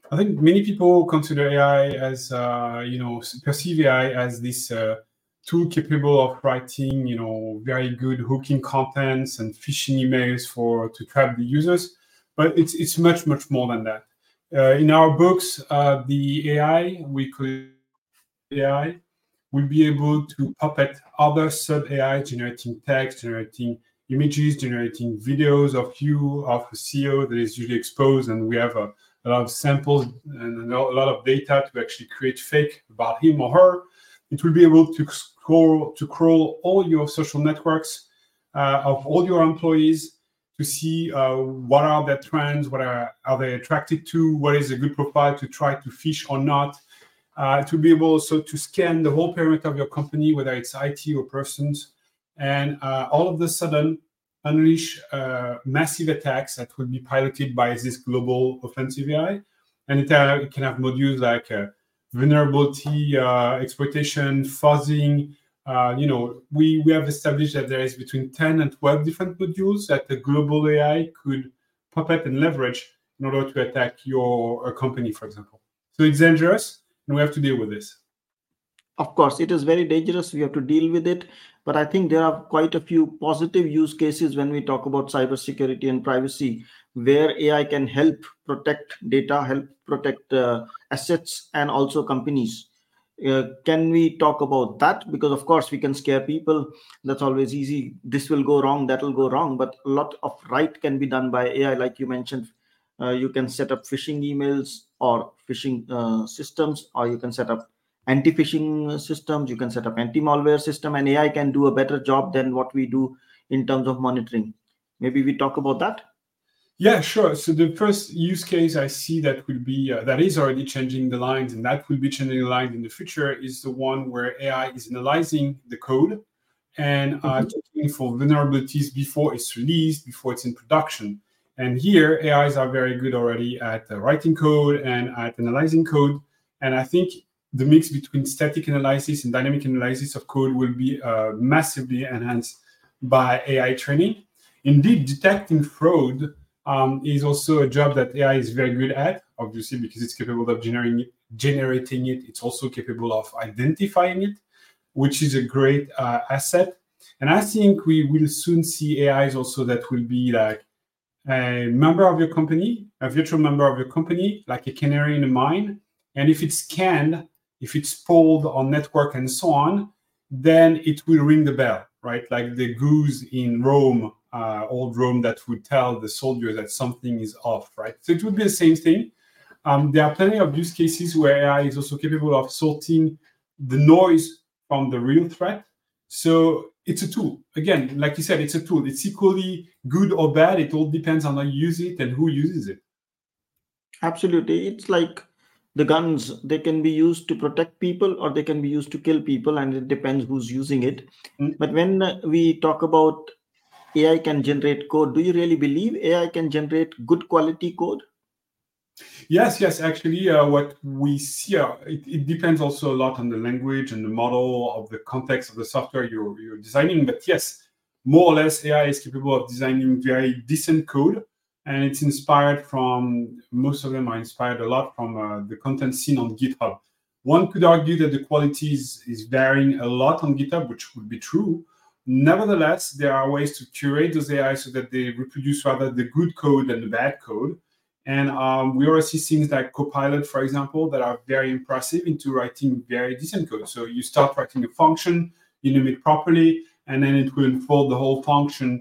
I think many people consider AI as, perceive AI as this tool capable of writing, very good hooking contents and phishing emails to trap the users. But it's much, much more than that. In our books, the AI, we call it AI, will be able to puppet other sub AI, generating text, generating images, generating videos of you, of a CEO that is usually exposed, and we have a lot of samples and a lot of data to actually create fake about him or her. It will be able to crawl all your social networks of all your employees to see what are their trends, what are they attracted to, what is a good profile to try to fish or not. To be able also to scan the whole perimeter of your company, whether it's IT or persons, and all of a sudden unleash massive attacks that will be piloted by this global offensive AI. And it can have modules like vulnerability exploitation, fuzzing. We have established that there is between 10 and 12 different modules that the global AI could puppet and leverage in order to attack your company, for example. So it's dangerous, and we have to deal with this. Of course, it is very dangerous. We have to deal with it. But I think there are quite a few positive use cases when we talk about cybersecurity and privacy, where AI can help protect data, help protect assets, and also companies. Can we talk about that? Because, of course, we can scare people. That's always easy. This will go wrong, that will go wrong. But a lot of right can be done by AI, like you mentioned. You can set up phishing emails or phishing systems, or you can set up anti-phishing systems, you can set up anti-malware system, and AI can do a better job than what we do in terms of monitoring. Maybe we talk about that? Yeah, sure. So the first use case I see that will be, that is already changing the lines, and that will be changing the lines in the future, is the one where AI is analyzing the code and checking for vulnerabilities before it's released, before it's in production. And here, AIs are very good already at writing code and at analyzing code. And I think the mix between static analysis and dynamic analysis of code will be massively enhanced by AI training. Indeed, detecting fraud is also a job that AI is very good at, obviously, because it's capable of generating it. It's also capable of identifying it, which is a great asset. And I think we will soon see AIs also that will be like a member of your company, a virtual member of your company, like a canary in a mine. And if it's scanned, if it's polled on network and so on, then it will ring the bell, right? Like the goose in Rome, old Rome, that would tell the soldiers that something is off, right? So it would be the same thing. There are plenty of use cases where AI is also capable of sorting the noise from the real threat. So it's a tool. Again, like you said, it's a tool. It's equally good or bad. It all depends on how you use it and who uses it. Absolutely. It's like the guns. They can be used to protect people or they can be used to kill people, and it depends who's using it. But when we talk about AI can generate code, do you really believe AI can generate good quality code? Yes. Actually, what we see, it depends also a lot on the language and the model of the context of the software you're designing. But yes, more or less, AI is capable of designing very decent code. And it's inspired from, most of them are inspired a lot from the content seen on GitHub. One could argue that the quality is varying a lot on GitHub, which would be true. Nevertheless, there are ways to curate those AI so that they reproduce rather the good code than the bad code. And we already see things like Copilot, for example, that are very impressive into writing very decent code. So you start writing a function, you name it properly, and then it will unfold the whole function.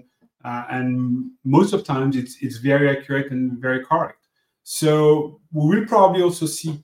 And most of the times, it's very accurate and very correct. So we will probably also see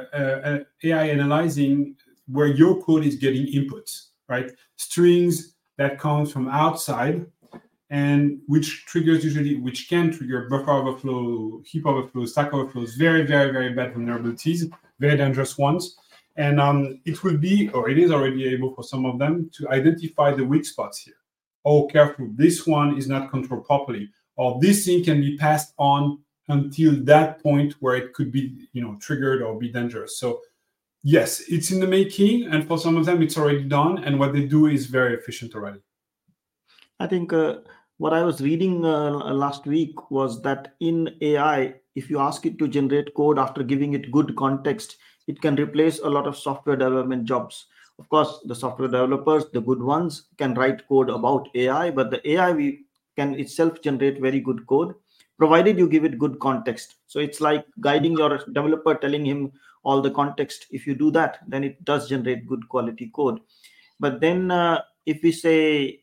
AI analyzing where your code is getting inputs, right? Strings that comes from outside, and which can trigger buffer overflow, heap overflow, stack overflows, very, very, very bad vulnerabilities, very dangerous ones. And it will be, or it is already able for some of them, to identify the weak spots here. Oh, careful, this one is not controlled properly, or this thing can be passed on until that point where it could be, triggered or be dangerous. So yes, it's in the making, and for some of them, it's already done, and what they do is very efficient already. I think what I was reading last week was that in AI, if you ask it to generate code after giving it good context, it can replace a lot of software development jobs. Of course, the software developers, the good ones, can write code about AI, but the AI can itself generate very good code, provided you give it good context. So it's like guiding your developer, telling him all the context. If you do that, then it does generate good quality code. But then if we say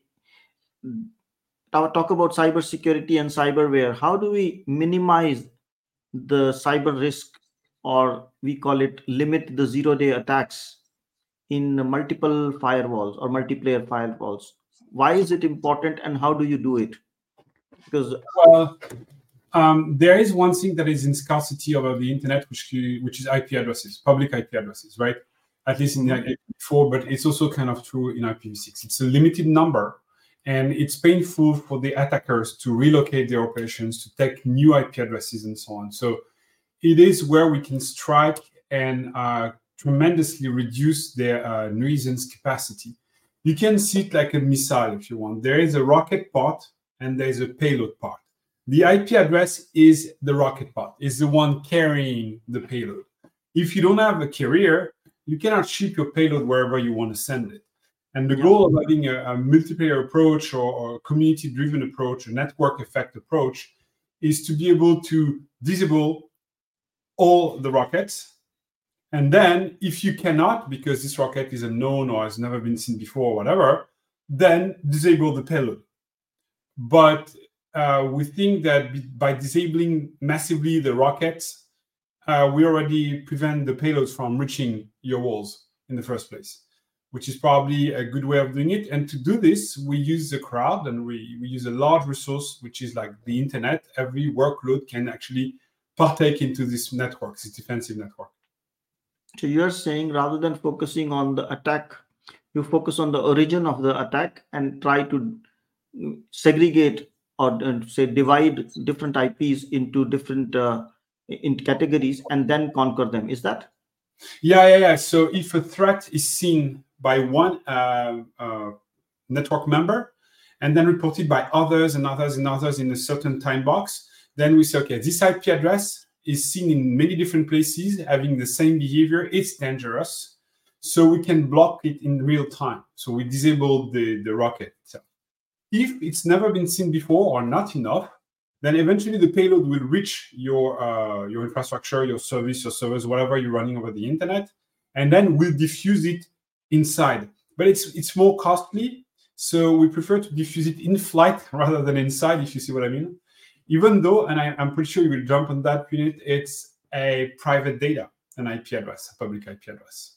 talk about cybersecurity and cyberware, how do we minimize the cyber risk, or we call it limit the zero-day attacks in multiple firewalls or multiplayer firewalls? Why is it important, and how do you do it? Because Well, there is one thing that is in scarcity over the internet, which is IP addresses, public IP addresses, right? At least in IPv4, but it's also kind of true in IPv6. It's a limited number, and it's painful for the attackers to relocate their operations, to take new IP addresses and so on. So it is where we can strike and tremendously reduce their nuisance capacity. You can see it like a missile if you want. There is a rocket part and there is a payload part. The IP address is the rocket part, is the one carrying the payload. If you don't have a carrier, you cannot ship your payload wherever you want to send it. And the goal of having a multiplayer approach or a community-driven approach, a network effect approach, is to be able to disable all the rockets. And then if you cannot, because this rocket is unknown or has never been seen before or whatever, then disable the payload. But we think that by disabling massively the rockets, we already prevent the payloads from reaching your walls in the first place, which is probably a good way of doing it. And to do this, we use the crowd, and we use a large resource, which is like the internet. Every workload can actually partake into this network, this defensive network. So you're saying rather than focusing on the attack, you focus on the origin of the attack and try to segregate or say divide different IPs into different in categories and then conquer them. Is that? Yeah. So if a threat is seen by one network member and then reported by others and others and others in a certain time box, then we say, okay, this IP address is seen in many different places having the same behavior. It's dangerous. So we can block it in real time. So we disable the rocket itself. If it's never been seen before or not enough, then eventually the payload will reach your infrastructure, your service, your servers, whatever you're running over the internet, and then we'll diffuse it inside. But it's more costly, so we prefer to diffuse it in flight rather than inside, if you see what I mean. Even though, and I'm pretty sure you will jump on that, Punit, it's a private data, an IP address, a public IP address.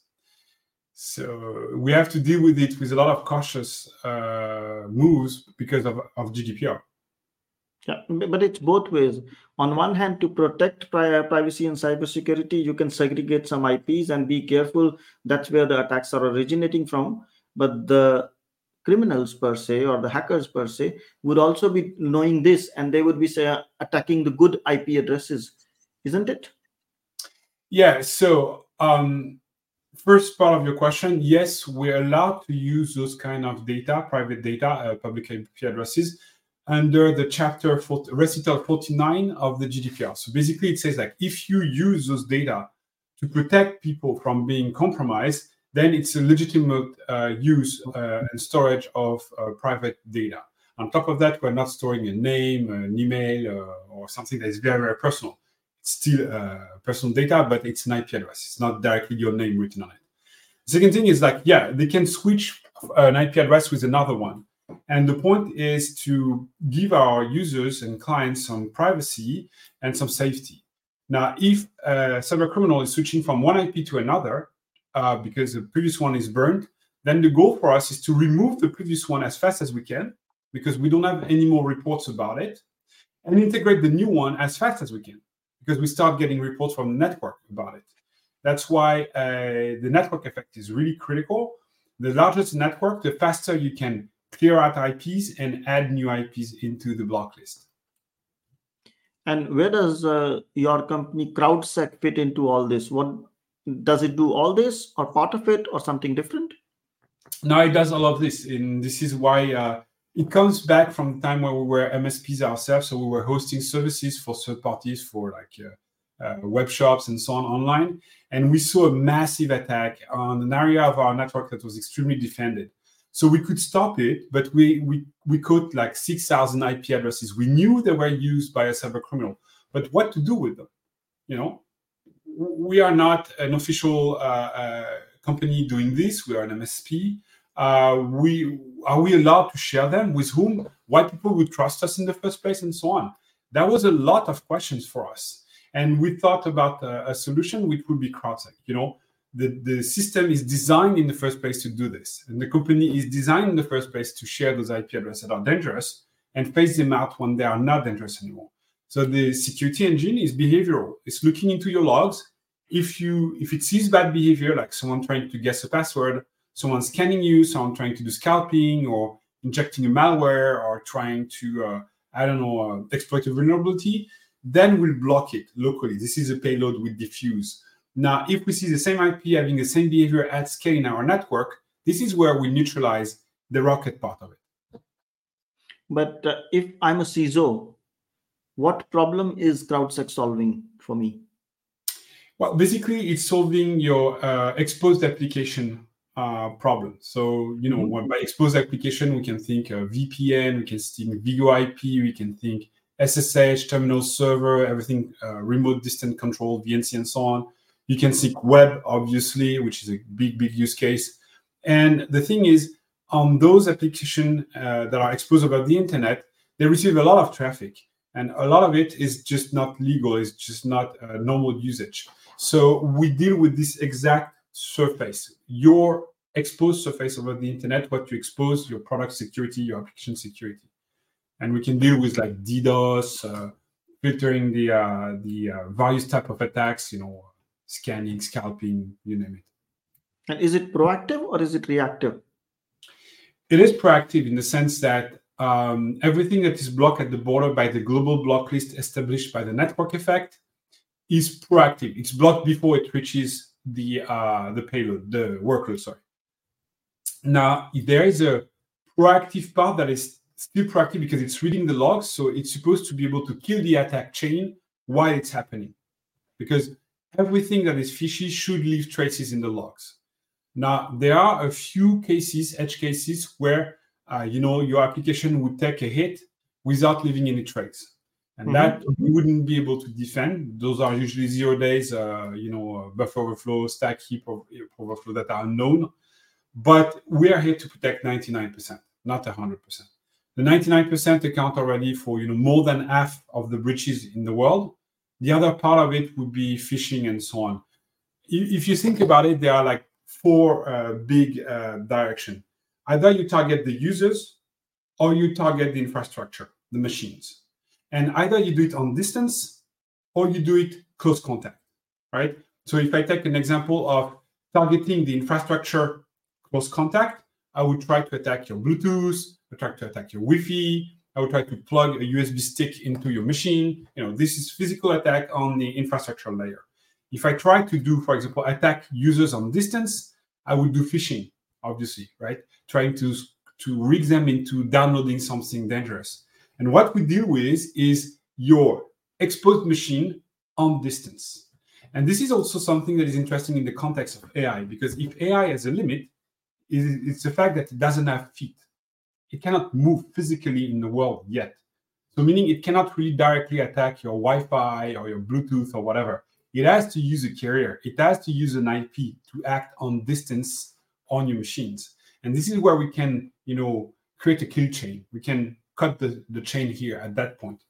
So we have to deal with it with a lot of cautious moves because of GDPR. Yeah, but it's both ways. On one hand, to protect privacy and cybersecurity, you can segregate some IPs and be careful. That's where the attacks are originating from. But the criminals per se, or the hackers per se, would also be knowing this, and they would be attacking the good IP addresses, isn't it? Yeah. So first part of your question, yes, we're allowed to use those kind of data, private data, public IP addresses, under the chapter recital 49 of the GDPR. So basically it says like, if you use those data to protect people from being compromised, then it's a legitimate use and storage of private data. On top of that, we're not storing a name, an email, or something that is very, very personal. It's still personal data, but it's an IP address. It's not directly your name written on it. The second thing is like, yeah, they can switch an IP address with another one. And the point is to give our users and clients some privacy and some safety. Now, if a cyber criminal is switching from one IP to another because the previous one is burned, then the goal for us is to remove the previous one as fast as we can, because we don't have any more reports about it, and integrate the new one as fast as we can, because we start getting reports from the network about it. That's why the network effect is really critical. The larger the network, the faster you can clear out IPs and add new IPs into the block list. And where does your company CrowdSec fit into all this? What does it do? All this, or part of it, or something different? No, it does all of this, and this is why It comes back from the time where we were MSPs ourselves, so we were hosting services for third parties for like web shops and so on online, and we saw a massive attack on an area of our network that was extremely defended. So we could stop it, but we caught like 6,000 IP addresses. We knew they were used by a cyber criminal, but what to do with them? We are not an official company doing this. We are an MSP. Are we allowed to share them? With whom? Why people would trust us in the first place, and so on? That was a lot of questions for us, and we thought about a solution which would be CrowdSec. The system is designed in the first place to do this, and the company is designed in the first place to share those IP addresses that are dangerous and phase them out when they are not dangerous anymore. So the security engine is behavioral. It's looking into your logs. If it sees bad behavior, like someone trying to guess a password, someone scanning you, someone trying to do scalping or injecting a malware or trying to, exploit a vulnerability, then we'll block it locally. This is a payload with diffuse. Now, if we see the same IP having the same behavior at scale in our network, this is where we neutralize the rocket part of it. But if I'm a CISO, what problem is CrowdSec solving for me? Well, basically, it's solving your exposed application problem. So, by exposed application, we can think VPN, we can think VoIP, we can think SSH, terminal server, everything remote distant control, VNC, and so on. You can think web, obviously, which is a big use case. And the thing is, on those applications that are exposed over the internet, they receive a lot of traffic. And a lot of it is just not legal. It's just not normal usage. So we deal with this exact surface, your exposed surface over the internet, what you expose, your product security, your application security. And we can deal with like DDoS, filtering the various type of attacks, scanning, scalping, you name it. And is it proactive or is it reactive? It is proactive in the sense that everything that is blocked at the border by the global block list established by the network effect is proactive. It's blocked before it reaches the payload, the workload, sorry. Now, there is a proactive part that is still proactive because it's reading the logs, so it's supposed to be able to kill the attack chain while it's happening. Because everything that is fishy should leave traces in the logs. Now, there are a few cases, edge cases, where your application would take a hit without leaving any trace. And that we wouldn't be able to defend. Those are usually 0 days, buffer overflow, stack heap overflow that are known. But we are here to protect 99%, not 100%. The 99% account already for more than half of the breaches in the world. The other part of it would be phishing and so on. If you think about it, there are like four big directions. Either you target the users or you target the infrastructure, the machines. And either you do it on distance or you do it close contact, right? So if I take an example of targeting the infrastructure close contact, I would try to attack your Bluetooth, I would try to attack your Wi-Fi, I would try to plug a USB stick into your machine. This is physical attack on the infrastructure layer. If I try to do, for example, attack users on distance, I would do phishing, obviously, right? Trying to rig them into downloading something dangerous. And what we deal with is your exposed machine on distance. And this is also something that is interesting in the context of AI, because if AI has a limit, it's the fact that it doesn't have feet. It cannot move physically in the world yet. So meaning it cannot really directly attack your Wi-Fi or your Bluetooth or whatever. It has to use a carrier. It has to use an IP to act on distance on your machines. And this is where we can, create a kill chain. We can cut the chain here at that point.